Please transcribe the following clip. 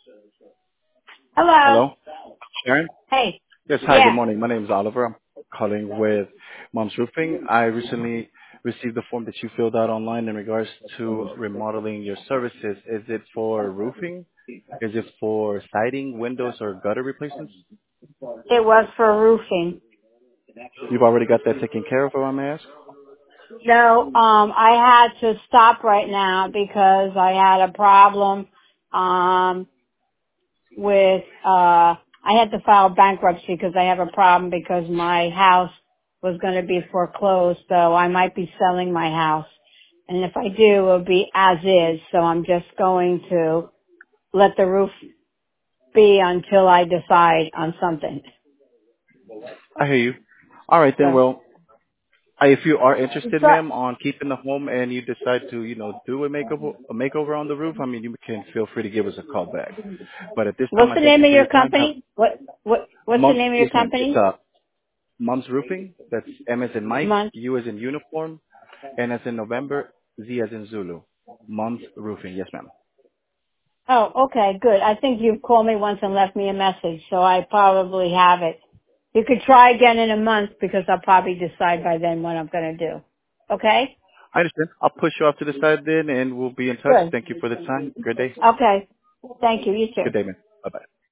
Hello. Hello, Sharon? Hey. Yes, hi, good Yeah. morning. My name is Oliver. I'm calling with Mom's Roofing. I recently received the form that you filled out online in regards to remodeling your services. Is it for roofing? Is it for siding, windows, or gutter replacements? It was for roofing. You've already got that taken care of, if I may ask? No, I had to stop right now because I had a problem, with, I had to file bankruptcy because I have a problem because my house was going to be foreclosed, so I might be selling my house. And if I do, it'll be as is, so I'm just going to let the roof be until I decide on something. I hear you. All right, then, So, well, if you are interested, so ma'am, on keeping the home and you decide to, do a makeover on the roof, I mean, you can feel free to give us a call back. But at this time, what's I the thank name you of for your your time. Have company? What's the Mom, name of your yes, ma'am. It's company? Mom's Roofing. That's M as in Mike, Month. U as in uniform, N as in November, Z as in Zulu. Mom's Roofing. Yes, ma'am. Oh, okay, good. I think you've called me once and left me a message, so I probably have it. You could try again in a month because I'll probably decide by then what I'm going to do. Okay? I understand. I'll push you off to the side then, and we'll be in touch. Good. Thank you for the time. Good day. Okay. Thank you. You too. Good day, man. Bye bye.